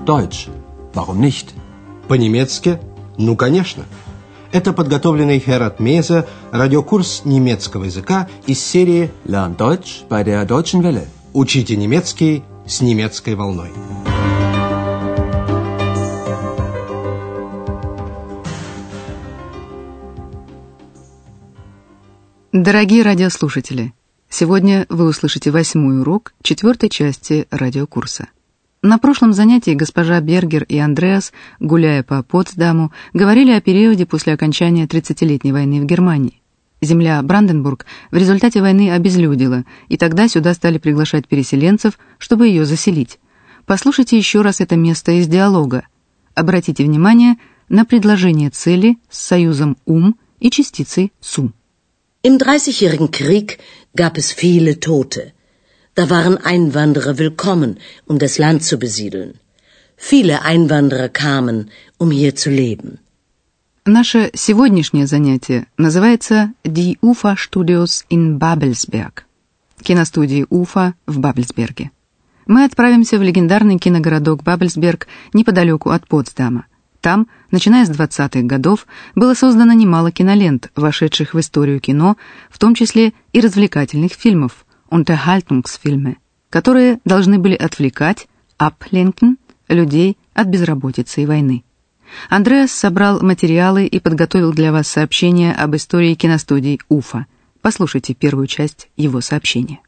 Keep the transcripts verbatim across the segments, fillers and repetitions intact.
Deutsch. Warum nicht? По-немецки? Ну, конечно. Это подготовленный Херат Мейзе радиокурс немецкого языка из серии Lern Deutsch bei der Deutschen Welle. «Учите немецкий с немецкой волной». Дорогие радиослушатели, сегодня вы услышите восьмой урок четвертой части радиокурса. На прошлом занятии госпожа Бергер и Андреас, гуляя по Потсдаму, говорили о периоде после окончания тридцатилетней войны в Германии. Земля Бранденбург в результате войны обезлюдила, и тогда сюда стали приглашать переселенцев, чтобы ее заселить. Послушайте еще раз это место из диалога. Обратите внимание на предложение цели с союзом «ум» и частицей «су». Im Dreißigjährigen Krieg gab es viele Tote. Da waren Einwanderer willkommen, um das Land zu besiedeln. Viele Einwanderer kamen, um hier zu leben. Наше сегодняшнее занятие называется «Die Ufa-Studios in Babelsberg» — киностудии Уфа в Бабельсберге. Мы отправимся в легендарный киногородок Бабельсберг неподалеку от Потсдама. Там, начиная с двадцатых годов, было создано немало кинолент, вошедших в историю кино, в том числе и развлекательных фильмов, Unterhaltungsfilme, которые должны были отвлекать, ablenken, людей от безработицы и войны. Андреас собрал материалы и подготовил для вас сообщение об истории киностудий Уфа. Послушайте первую часть его сообщения.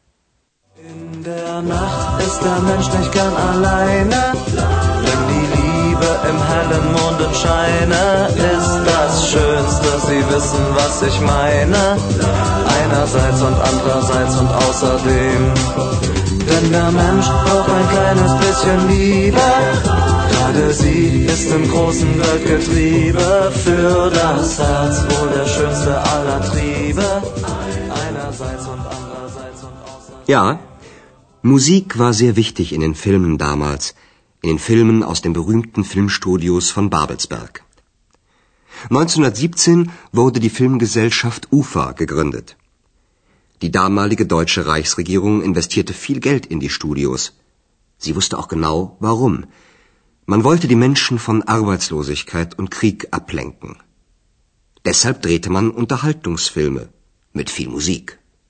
In der Nacht ist der Mensch nicht gern alleine, wenn die Liebe im hellen Mondenscheine ist das Schönste, Sie wissen, was ich meine, einerseits und andererseits und außerdem, denn der Mensch braucht ein kleines bisschen Liebe, gerade sie ist im großen Weltgetriebe, für das Herz wohl der schönste aller Triebe, einerseits und andererseits und außerdem. Ja, Musik war sehr wichtig in den Filmen damals, in den Filmen aus den berühmten Filmstudios von Babelsberg. neunzehnhundertsiebzehn wurde die Filmgesellschaft Ufa gegründet. Die damalige deutsche Reichsregierung investierte viel Geld in die Studios. Sie wusste auch genau, warum. Man wollte die Menschen von Arbeitslosigkeit und Krieg ablenken. Deshalb drehte man Unterhaltungsfilme mit viel Musik.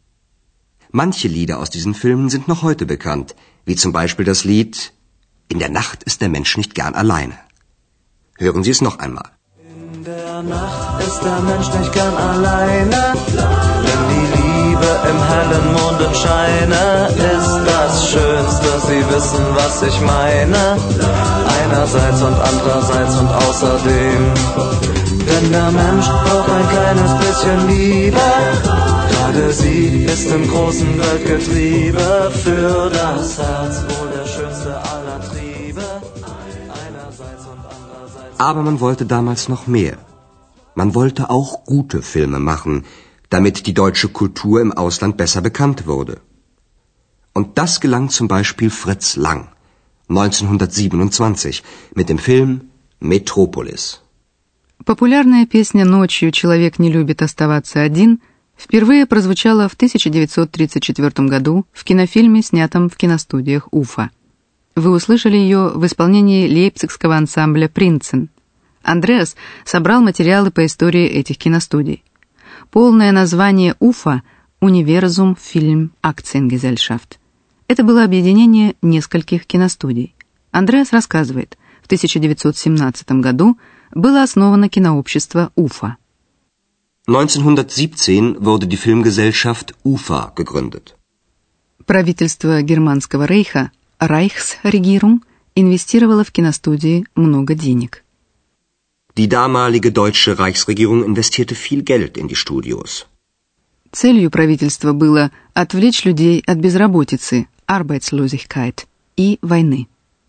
Manche Lieder aus diesen Filmen sind noch heute bekannt, wie zum Beispiel das Lied In der Nacht ist der Mensch nicht gern alleine. Hören Sie es noch einmal. In der Nacht ist der Mensch nicht gern alleine, wenn die Liebe im hellen Mondenscheine ist das Schönste, Sie wissen, was ich meine, einerseits und andererseits und außerdem, denn der Mensch braucht ein kleines bisschen Liebe, gerade sie ist im großen Weltgetriebe, für das Herz wohl der schönste aller Triebe, einerseits und andererseits. Aber man wollte damals noch mehr. Man wollte auch gute Filme machen, damit die deutsche Kultur im Ausland besser bekannt wurde. Und das gelang zum Beispiel Fritz Lang, neunzehnhundertsiebenundzwanzig, mit dem Film Metropolis. Популярная песня «Ночью человек не любит оставаться один» впервые прозвучала в тысяча девятьсот тридцать четвёртом году в кинофильме, снятом в киностудиях Уфа. Вы услышали ее в исполнении лейпцигского ансамбля «Принцен». Андреас собрал материалы по истории этих киностудий. Полное название Уфа — Universum Film Aktiengesellschaft. Это было объединение нескольких киностудий. Андреас рассказывает, в тысяча девятьсот семнадцатом году было основано кинообщество Уфа. neunzehnhundertsiebzehn wurde die Filmgesellschaft Ufa gegründet. Правительство Германского рейха, Reichsregierung, инвестировало в киностудии много денег. Die damalige deutsche Reichsregierung investierte viel Geld in die Studios. Целью правительства было отвлечь людей от безработицы, Arbeitslosigkeit, и войны.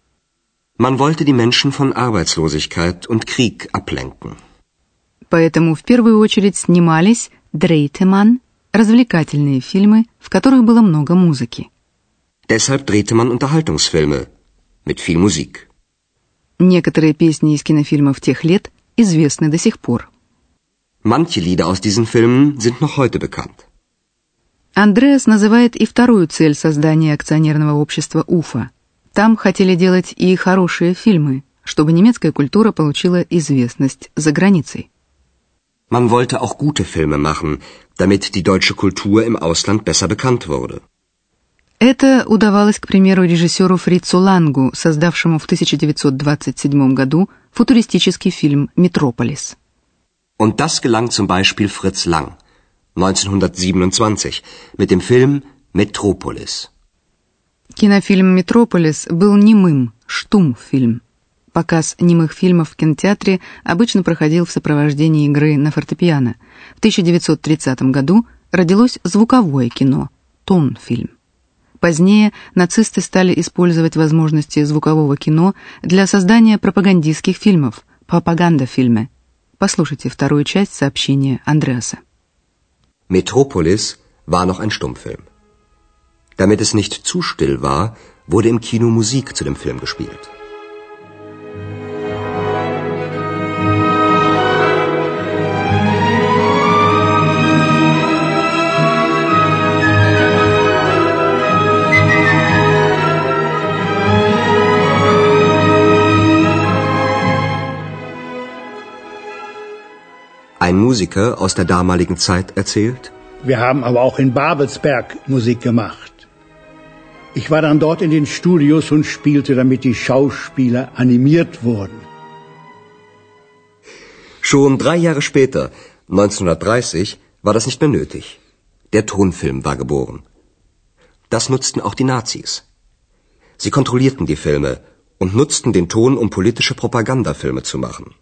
Man wollte die Menschen von Arbeitslosigkeit und Krieg ablenken. Поэтому в первую очередь снимались drehte man, развлекательные фильмы, в которых было много музыки. Deshalb drehte man Unterhaltungsfilme mit viel Musik. Некоторые песни из кинофильмов тех лет известны до сих пор. Manche Lieder aus diesen Filmen sind noch heute bekannt. Андреас называет и вторую цель создания акционерного общества Уфа. Там хотели делать и хорошие фильмы, чтобы немецкая культура получила известность за границей. Man wollte auch gute Filme machen, damit die deutsche Kultur im Ausland besser bekannt wurde. Это удавалось, к примеру, режиссеру Фрицу Лангу, создавшему в тысяча девятьсот двадцать седьмом году футуристический фильм «Метрополис». Und das gelang zum Beispiel Fritz Lang, neunzehnhundertsiebenundzwanzig, mit dem Film Metropolis. Кинофильм «Метрополис» был немым, штумфильм. Показ немых фильмов в кинотеатре обычно проходил в сопровождении игры на фортепиано. В тысяча девятьсот тридцатом году родилось звуковое кино, тонфильм. Позднее нацисты стали использовать возможности звукового кино для создания пропагандистских фильмов, пропагандафильмы. Послушайте вторую часть сообщения Андреаса. Metropolis war noch ein Stummfilm. Damit es nicht zu still war, wurde im Kino Musik zu dem Film gespielt. Ein Musiker aus der damaligen Zeit erzählt: Wir haben aber auch in Babelsberg Musik gemacht. Ich war dann dort in den Studios und spielte, damit die Schauspieler animiert wurden. Schon drei Jahre später, neunzehnhundertdreißig, war das nicht mehr nötig. Der Tonfilm war geboren. Das nutzten auch die Nazis. Sie kontrollierten die Filme und nutzten den Ton, um politische Propagandafilme zu machen.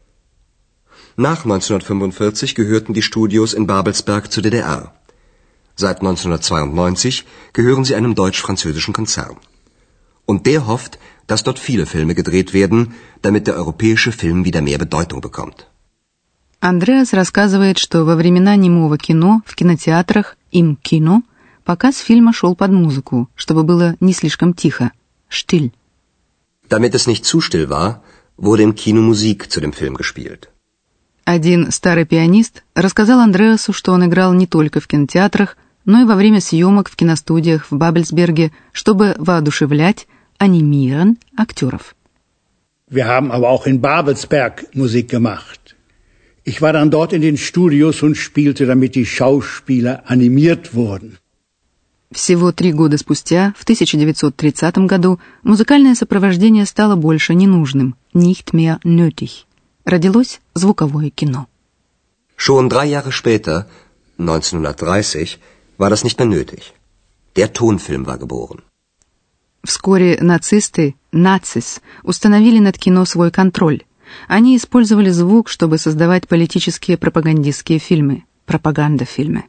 Nach neunzehnhundertfünfundvierzig gehörten die Studios in Babelsberg zur D D R. Seit neunzehnhundertzweiundneunzig gehören sie einem deutsch-französischen Konzern. Und der hofft, dass dort viele Filme gedreht werden, damit der europäische Film wieder mehr Bedeutung bekommt. Андреас рассказывает, что во времена немого кино в кинотеатрах «Им кино» показ фильма шел под музыку, чтобы было не слишком тихо, «штиль». Damit es nicht zu still war, wurde im Kino Musik zu dem Film gespielt. Один старый пианист рассказал Андреасу, что он играл не только в кинотеатрах, но и во время съемок в киностудиях в Бабельсберге, чтобы воодушевлять, анимировать актеров. Wir haben aber auch in Babelsberg Musik gemacht. Ich war dann dort in den Studios und spielte, damit die Schauspieler animiert wurden. Всего три года спустя, в тысяча девятьсот тридцатом году, музыкальное сопровождение стало больше ненужным, nicht mehr nötig. Родилось звуковое кино. Schon drei Jahre später, neunzehnhundertdreißig, war das nicht mehr nötig. Der Tonfilm war geboren. Вскоре нацисты, нацис, установили над кино свой контроль. Они использовали звук, чтобы создавать политические пропагандистские фильмы, пропагандафильмы.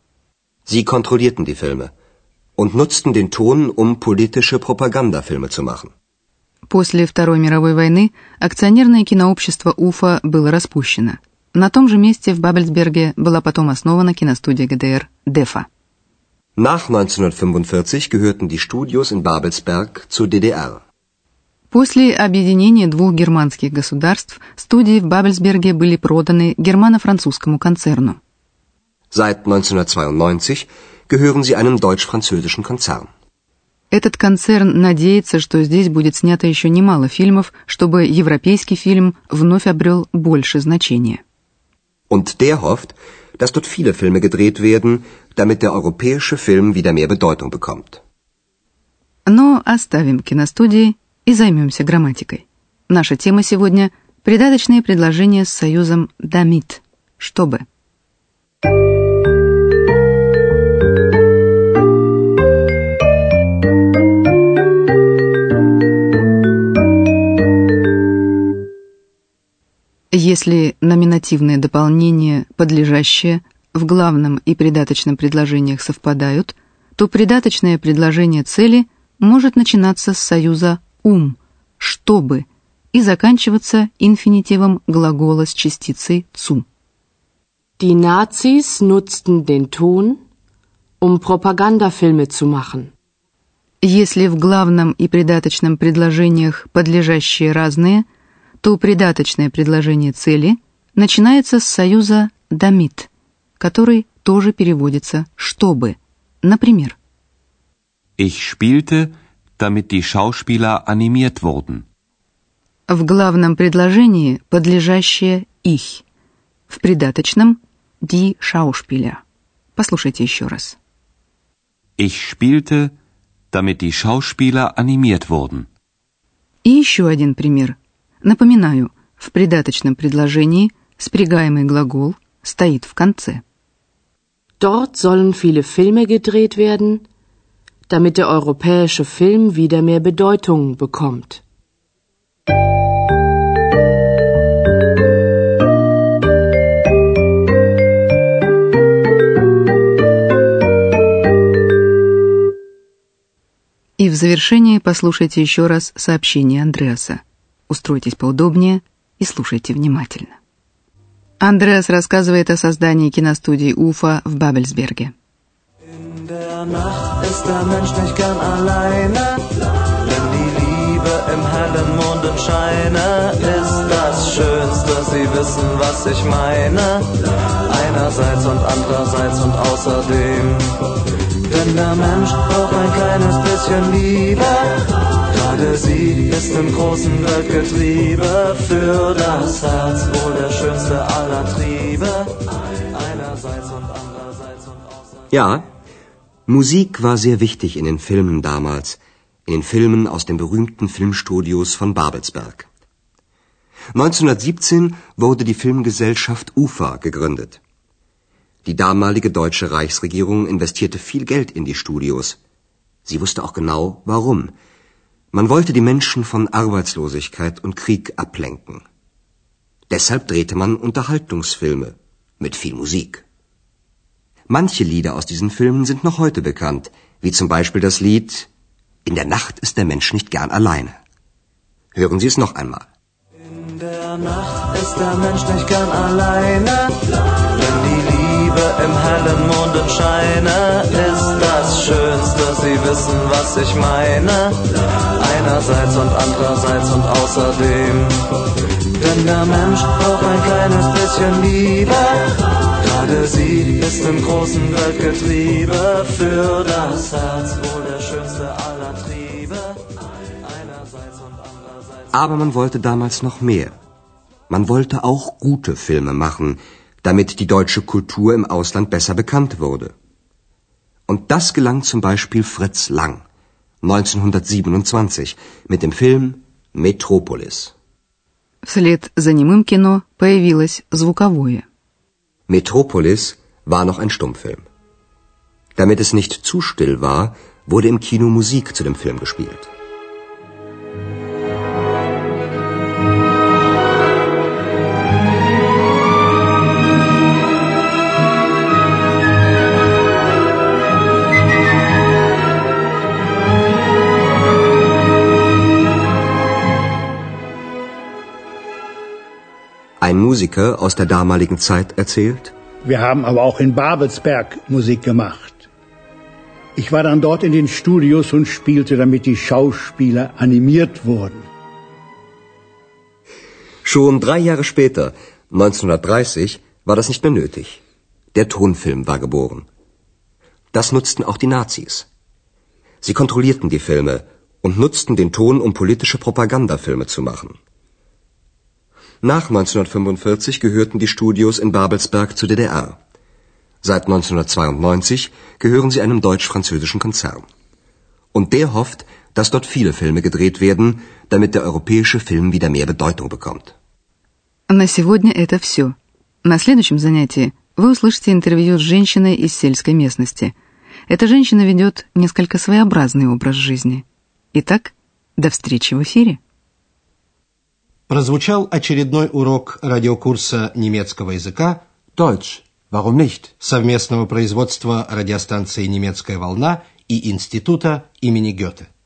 Sie kontrollierten die Filme und nutzten den Ton, um politische Propagandafilme zu machen. После Второй мировой войны акционерное кинообщество Уфа было распущено. На том же месте в Бабельсберге была потом основана киностудия ГДР «Дефа». Nach neunzehnhundertfünfundvierzig gehörten die Studios in Babelsberg zur D D R. После объединения двух германских государств студии в Бабельсберге были проданы германо-французскому концерну. Seit neunzehnhundertzweiundneunzig gehören sie einem deutsch-französischen Konzern. Этот концерн надеется, что здесь будет снято еще немало фильмов, чтобы европейский фильм вновь обрел больше значения. Und der hofft, dass dort viele Filme gedreht werden, damit der europäische Film wieder mehr Bedeutung bekommt. Но оставим киностудии и займемся грамматикой. Наша тема сегодня – придаточные предложения с союзом damit, чтобы. Если номинативные дополнения, подлежащие, в главном и придаточном предложениях совпадают, то придаточное предложение цели может начинаться с союза «ум», «чтобы» и заканчиваться инфинитивом глагола с частицей «zu». Die Nazis nutzten den Ton, um Propagandafilme zu machen. Если в главном и придаточном предложениях подлежащие разные, то придаточное предложение цели начинается с союза damit, который тоже переводится «чтобы». Например, Ich spielte, damit die Schauspieler animiert wurden. В главном предложении подлежащее «ich», в придаточном «die Schauspieler». Послушайте еще раз. Ich spielte, damit die Schauspieler animiert wurden. И еще один пример. Напоминаю, в придаточном предложении спрягаемый глагол стоит в конце. Dort sollen viele Filme gedreht werden, damit der europäische Film wieder mehr Bedeutung bekommt. И в завершение послушайте еще раз сообщение Андреаса. Устройтесь поудобнее и слушайте внимательно. Андреас рассказывает о создании киностудии Уфа в Бабельсберге. In der Nacht ist der Mensch nicht gern alleine, wenn die Liebe im hellen Mondenscheine ist das Schönste, Sie wissen, was ich meine, einerseits und andererseits und außerdem. Denn der Mensch braucht ein kleines bisschen Liebe, gerade sie ist im großen Weltgetriebe, für das Herz wohl der schönste aller Triebe, einerseits und andererseits und außerdem. Ja, Musik war sehr wichtig in den Filmen damals, in den Filmen aus den berühmten Filmstudios von Babelsberg. neunzehnhundertsiebzehn wurde die Filmgesellschaft Ufa gegründet. Die damalige deutsche Reichsregierung investierte viel Geld in die Studios. Sie wusste auch genau, warum. Man wollte die Menschen von Arbeitslosigkeit und Krieg ablenken. Deshalb drehte man Unterhaltungsfilme mit viel Musik. Manche Lieder aus diesen Filmen sind noch heute bekannt, wie zum Beispiel das Lied »In der Nacht ist der Mensch nicht gern alleine«. Hören Sie es noch einmal. In der Nacht ist der Mensch nicht gern alleine, wenn die Liebe im hellen Mondenscheine ist das Schönste, Sie wissen, was ich meine, einerseits und andererseits und außerdem. Denn der Mensch braucht ein kleines bisschen Liebe, gerade sie ist im großen Weltgetriebe, für das Herz wohl der schönste aller Triebe, einerseits und andererseits. Aber man wollte damals noch mehr. Man wollte auch gute Filme machen, damit die deutsche Kultur im Ausland besser bekannt wurde. Und das gelang zum Beispiel Fritz Lang, neunzehnhundertsiebenundzwanzig, mit dem Film Metropolis. Вслед за немым кино появилось звуковое. Metropolis war noch ein Stummfilm. Damit es nicht zu still war, wurde im Kino Musik zu dem Film gespielt. Ein Musiker aus der damaligen Zeit erzählt: Wir haben aber auch in Babelsberg Musik gemacht. Ich war dann dort in den Studios und spielte, damit die Schauspieler animiert wurden. Schon drei Jahre später, neunzehnhundertdreißig, war das nicht mehr nötig. Der Tonfilm war geboren. Das nutzten auch die Nazis. Sie kontrollierten die Filme und nutzten den Ton, um politische Propagandafilme zu machen. Nach neunzehnhundertfünfundvierzig gehörten die Studios in Babelsberg zur D D R. Seit neunzehnhundertzweiundneunzig gehören sie einem deutsch-französischen Konzern. Und der hofft, dass dort viele Filme gedreht werden, damit der europäische Film wieder mehr Bedeutung bekommt. На сегодня это все. На следующем занятии вы услышите интервью с женщиной из сельской местности. Эта женщина ведет несколько своеобразный образ жизни. Итак, до встречи в эфире. Прозвучал очередной урок радиокурса немецкого языка Deutsch, warum nicht? совместного производства радиостанции «Немецкая волна» и Института имени Гёте.